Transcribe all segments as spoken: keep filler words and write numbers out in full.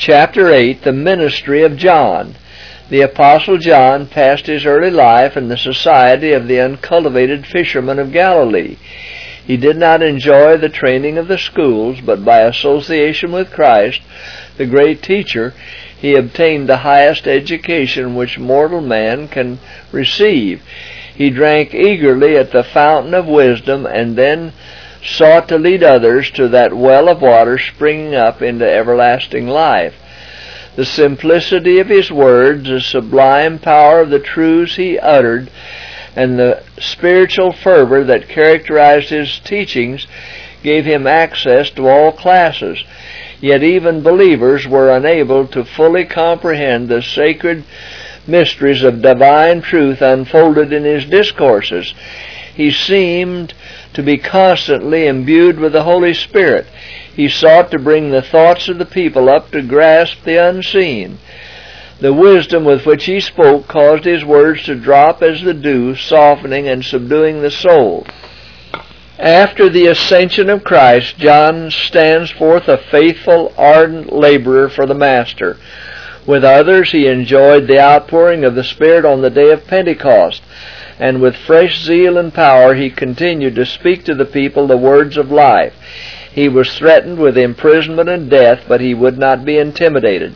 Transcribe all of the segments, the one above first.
Chapter eight, the ministry of John. The Apostle John passed his early life in the society of the uncultivated fishermen of Galilee. He did not enjoy the training of the schools, but by association with Christ, the great teacher, he obtained the highest education which mortal man can receive. He drank eagerly at the fountain of wisdom, and then sought to lead others to that well of water springing up into everlasting life. The simplicity of his words, the sublime power of the truths he uttered, and the spiritual fervor that characterized his teachings gave him access to all classes. Yet even believers were unable to fully comprehend the sacred mysteries of divine truth unfolded in his discourses. He seemed to be constantly imbued with the Holy Spirit. He sought to bring the thoughts of the people up to grasp the unseen. The wisdom with which he spoke caused his words to drop as the dew, softening and subduing the soul. After the ascension of Christ, John stands forth a faithful, ardent laborer for the Master. With others, he enjoyed the outpouring of the Spirit on the day of Pentecost, and with fresh zeal and power he continued to speak to the people the words of life. He was threatened with imprisonment and death, but he would not be intimidated.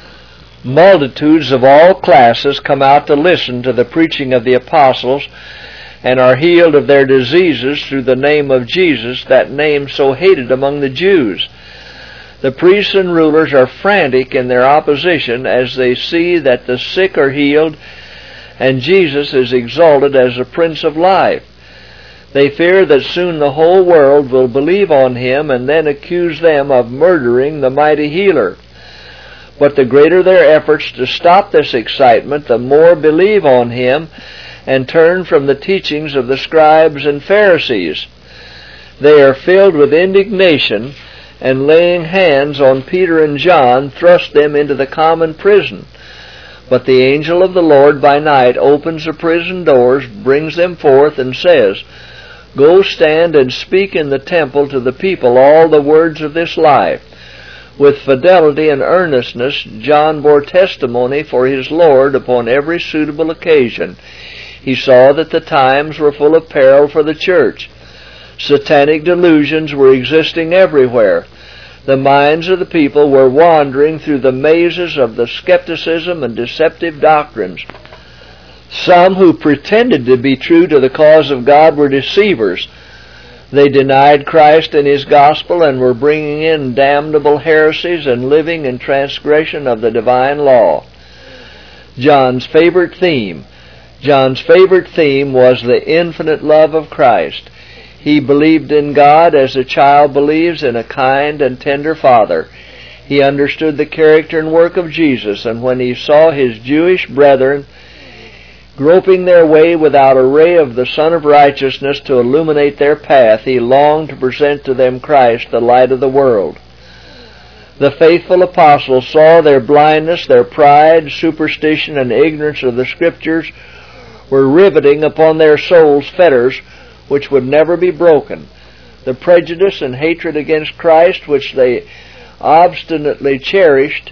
Multitudes of all classes come out to listen to the preaching of the apostles and are healed of their diseases through the name of Jesus, that name so hated among the Jews. The priests and rulers are frantic in their opposition as they see that the sick are healed and Jesus is exalted as the Prince of Life. They fear that soon the whole world will believe on him and then accuse them of murdering the mighty healer. But the greater their efforts to stop this excitement, the more believe on him and turn from the teachings of the scribes and Pharisees. They are filled with indignation, and laying hands on Peter and John, thrust them into the common prison. But the angel of the Lord by night opens the prison doors, brings them forth, and says, "Go stand and speak in the temple to the people all the words of this life." With fidelity and earnestness, John bore testimony for his Lord upon every suitable occasion. He saw that the times were full of peril for the church. Satanic delusions were existing everywhere. The minds of the people were wandering through the mazes of the skepticism and deceptive doctrines. Some who pretended to be true to the cause of God were deceivers. They denied Christ and His gospel and were bringing in damnable heresies and living in transgression of the divine law. John's favorite theme. John's favorite theme was the infinite love of Christ. He believed in God as a child believes in a kind and tender father. He understood the character and work of Jesus, and when he saw his Jewish brethren groping their way without a ray of the Son of Righteousness to illuminate their path, he longed to present to them Christ, the light of the world. The faithful apostles saw their blindness, their pride, superstition, and ignorance of the Scriptures were riveting upon their souls fetters which would never be broken. The prejudice and hatred against Christ which they obstinately cherished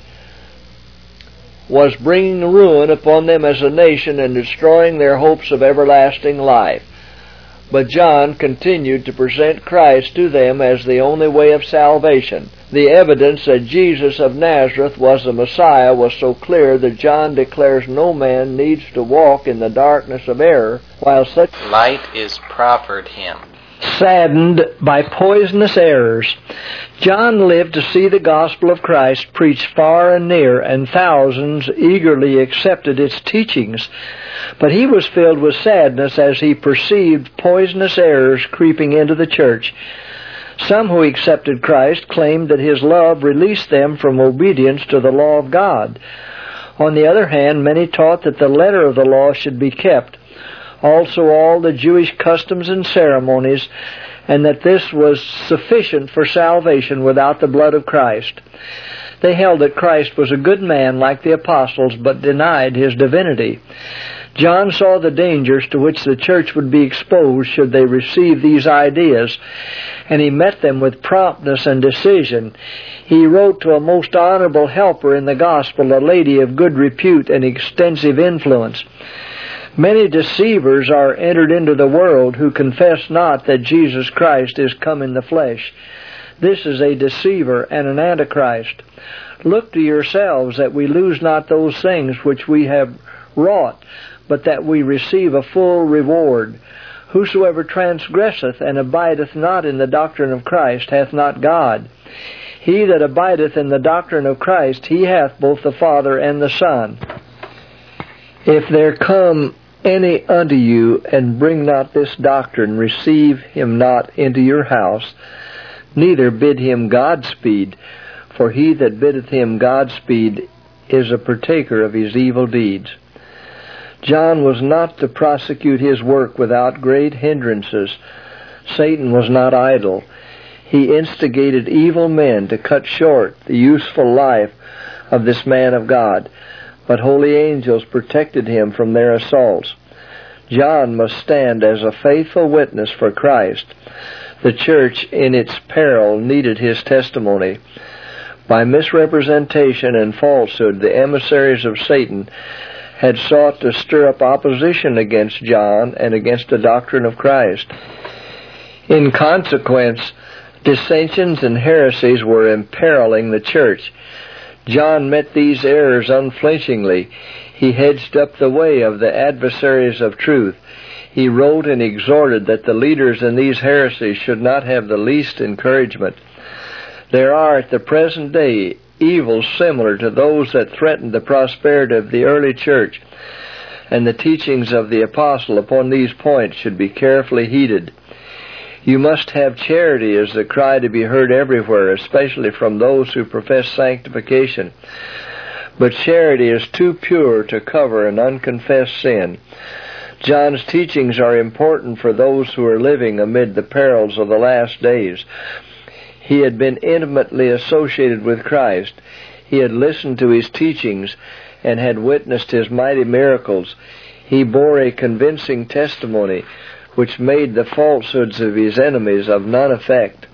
was bringing ruin upon them as a nation and destroying their hopes of everlasting life. But John continued to present Christ to them as the only way of salvation. The evidence that Jesus of Nazareth was the Messiah was so clear that John declares no man needs to walk in the darkness of error while such light is proffered him. Saddened by poisonous errors. John lived to see the gospel of Christ preached far and near, and thousands eagerly accepted its teachings. But he was filled with sadness as he perceived poisonous errors creeping into the church. Some who accepted Christ claimed that his love released them from obedience to the law of God. On the other hand, many taught that the letter of the law should be kept, also all the Jewish customs and ceremonies, and that this was sufficient for salvation without the blood of Christ. They held that Christ was a good man like the apostles, but denied his divinity. John saw the dangers to which the church would be exposed should they receive these ideas, and he met them with promptness and decision. He wrote to a most honorable helper in the gospel, a lady of good repute and extensive influence. Many deceivers are entered into the world who confess not that Jesus Christ is come in the flesh. This is a deceiver and an antichrist. Look to yourselves that we lose not those things which we have wrought, but that we receive a full reward. Whosoever transgresseth and abideth not in the doctrine of Christ hath not God. He that abideth in the doctrine of Christ, he hath both the Father and the Son. If there come any unto you, and bring not this doctrine, receive him not into your house, neither bid him Godspeed, for he that biddeth him Godspeed is a partaker of his evil deeds. John was not to prosecute his work without great hindrances. Satan was not idle. He instigated evil men to cut short the useful life of this man of God, but holy angels protected him from their assaults. John must stand as a faithful witness for Christ. The church in its peril needed his testimony. By misrepresentation and falsehood, the emissaries of Satan had sought to stir up opposition against John and against the doctrine of Christ. In consequence, dissensions and heresies were imperiling the church. John met these errors unflinchingly. He hedged up the way of the adversaries of truth. He wrote and exhorted that the leaders in these heresies should not have the least encouragement. There are at the present day evils similar to those that threatened the prosperity of the early church, and the teachings of the apostle upon these points should be carefully heeded. You must have charity is the cry to be heard everywhere, especially from those who profess sanctification. But charity is too pure to cover an unconfessed sin. John's teachings are important for those who are living amid the perils of the last days. He had been intimately associated with Christ. He had listened to his teachings and had witnessed his mighty miracles. He bore a convincing testimony which made the falsehoods of his enemies of none effect.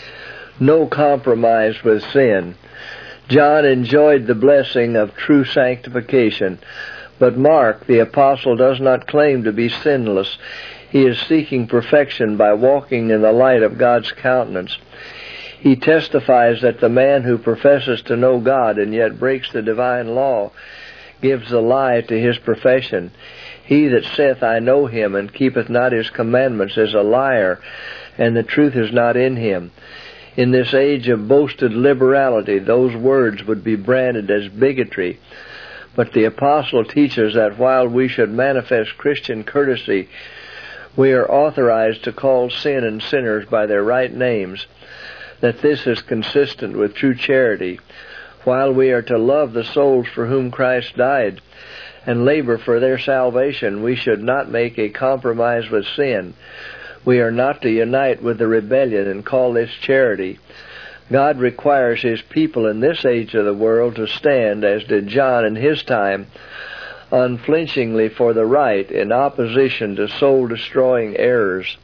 No compromise with sin. John enjoyed the blessing of true sanctification, but Mark, the apostle, does not claim to be sinless. He is seeking perfection by walking in the light of God's countenance. He testifies that the man who professes to know God and yet breaks the divine law gives a lie to his profession. He that saith, I know him, and keepeth not his commandments, is a liar, and the truth is not in him. In this age of boasted liberality, those words would be branded as bigotry. But the apostle teaches that while we should manifest Christian courtesy, we are authorized to call sin and sinners by their right names, that this is consistent with true charity. While we are to love the souls for whom Christ died and labor for their salvation, we should not make a compromise with sin. We are not to unite with the rebellion and call this charity. God requires His people in this age of the world to stand, as did John in his time, unflinchingly for the right in opposition to soul-destroying errors.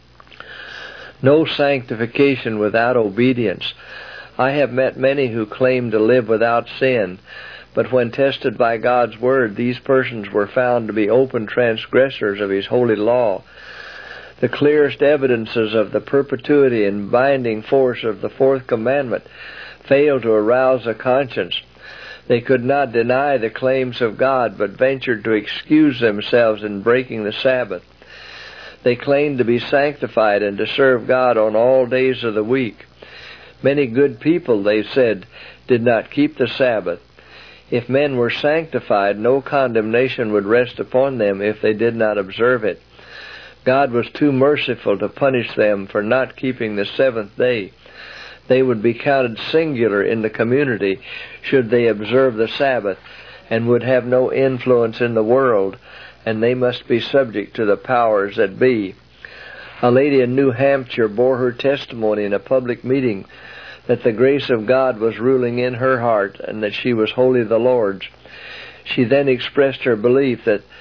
No sanctification without obedience. I have met many who claim to live without sin, but when tested by God's Word, these persons were found to be open transgressors of His holy law. The clearest evidences of the perpetuity and binding force of the fourth commandment failed to arouse a conscience. They could not deny the claims of God, but ventured to excuse themselves in breaking the Sabbath. They claimed to be sanctified and to serve God on all days of the week. Many good people, they said, did not keep the Sabbath. If men were sanctified, no condemnation would rest upon them if they did not observe it. God was too merciful to punish them for not keeping the seventh day. They would be counted singular in the community should they observe the Sabbath, and would have no influence in the world, and they must be subject to the powers that be. A lady in New Hampshire bore her testimony in a public meeting that the grace of God was ruling in her heart and that she was wholly the Lord's. She then expressed her belief that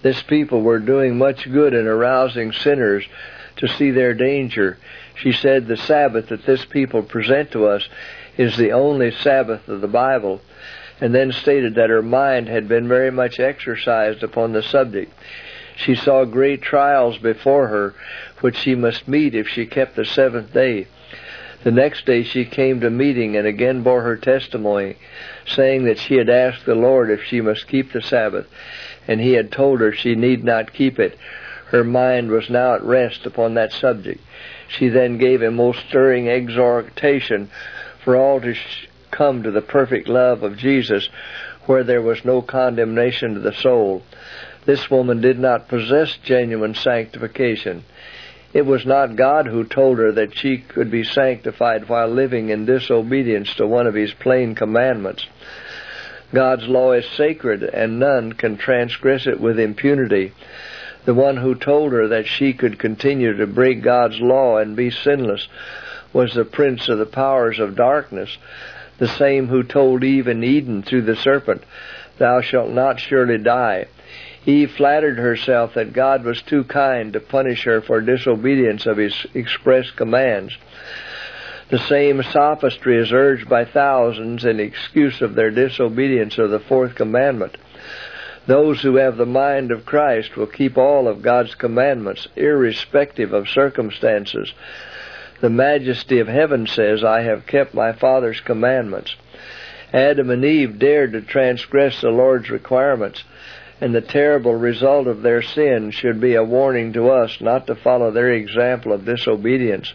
This people were doing much good in arousing sinners to see their danger. She said the Sabbath that this people present to us is the only Sabbath of the Bible, and then stated that her mind had been very much exercised upon the subject. She saw great trials before her, which she must meet if she kept the seventh day. The next day she came to meeting and again bore her testimony, saying that she had asked the Lord if she must keep the Sabbath, and He had told her she need not keep it. Her mind was now at rest upon that subject. She then gave a most stirring exhortation for all to sh- come to the perfect love of Jesus, where there was no condemnation to the soul. This woman did not possess genuine sanctification. It was not God who told her that she could be sanctified while living in disobedience to one of His plain commandments. God's law is sacred, and none can transgress it with impunity. The one who told her that she could continue to break God's law and be sinless was the prince of the powers of darkness, the same who told Eve in Eden through the serpent, "Thou shalt not surely die." Eve flattered herself that God was too kind to punish her for disobedience of His express commands. The same sophistry is urged by thousands in excuse of their disobedience of the fourth commandment. Those who have the mind of Christ will keep all of God's commandments, irrespective of circumstances. The majesty of heaven says, "I have kept my Father's commandments." Adam and Eve dared to transgress the Lord's requirements, and the terrible result of their sin should be a warning to us not to follow their example of disobedience.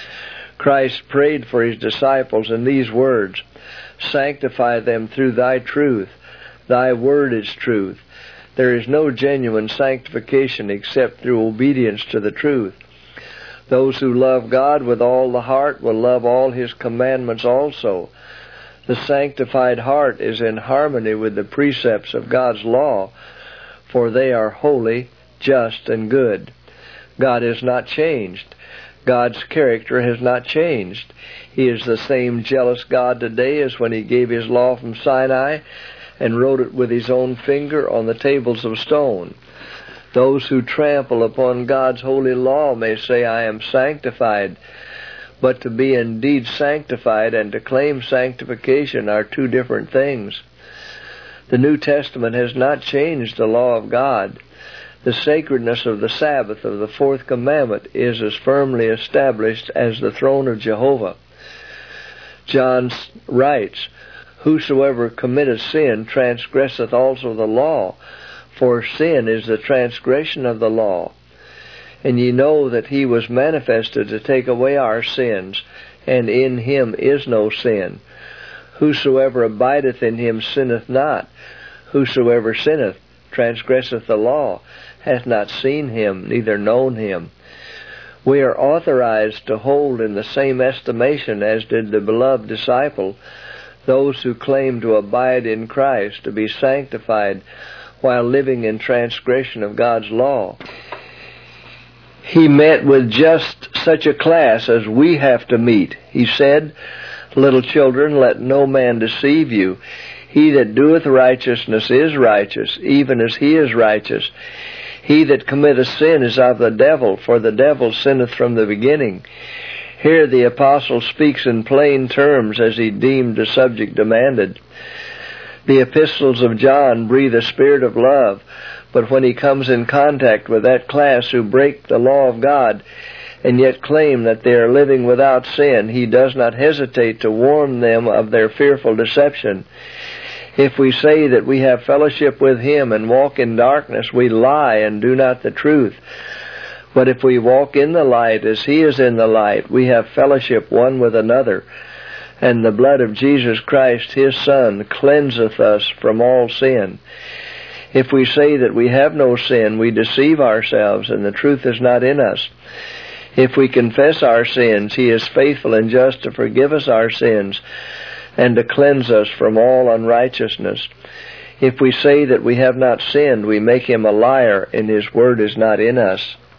Christ prayed for His disciples in these words, "Sanctify them through Thy truth. Thy word is truth." There is no genuine sanctification except through obedience to the truth. Those who love God with all the heart will love all His commandments also. The sanctified heart is in harmony with the precepts of God's law, for they are holy, just, and good. God has not changed. God's character has not changed. He is the same jealous God today as when He gave His law from Sinai and wrote it with His own finger on the tables of stone. Those who trample upon God's holy law may say, "I am sanctified," but to be indeed sanctified and to claim sanctification are two different things. The New Testament has not changed the law of God. The sacredness of the Sabbath of the fourth commandment is as firmly established as the throne of Jehovah. John writes, "Whosoever committeth sin transgresseth also the law, for sin is the transgression of the law. And ye know that He was manifested to take away our sins, and in Him is no sin. Whosoever abideth in Him sinneth not. Whosoever sinneth transgresseth the law, hath not seen Him, neither known Him." We are authorized to hold in the same estimation as did the beloved disciple those who claim to abide in Christ, to be sanctified while living in transgression of God's law. He met with just such a class as we have to meet. He said, "Little children, let no man deceive you. He that doeth righteousness is righteous, even as He is righteous. He that committeth sin is of the devil, for the devil sinneth from the beginning." Here the apostle speaks in plain terms as he deemed the subject demanded. The epistles of John breathe a spirit of love, but when he comes in contact with that class who break the law of God and yet claim that they are living without sin, he does not hesitate to warn them of their fearful deception. If we say that we have fellowship with Him and walk in darkness, we lie and do not the truth. But if we walk in the light as He is in the light, we have fellowship one with another. And the blood of Jesus Christ, His Son, cleanseth us from all sin. If we say that we have no sin, we deceive ourselves, and the truth is not in us. If we confess our sins, He is faithful and just to forgive us our sins and to cleanse us from all unrighteousness. If we say that we have not sinned, we make Him a liar, and His word is not in us.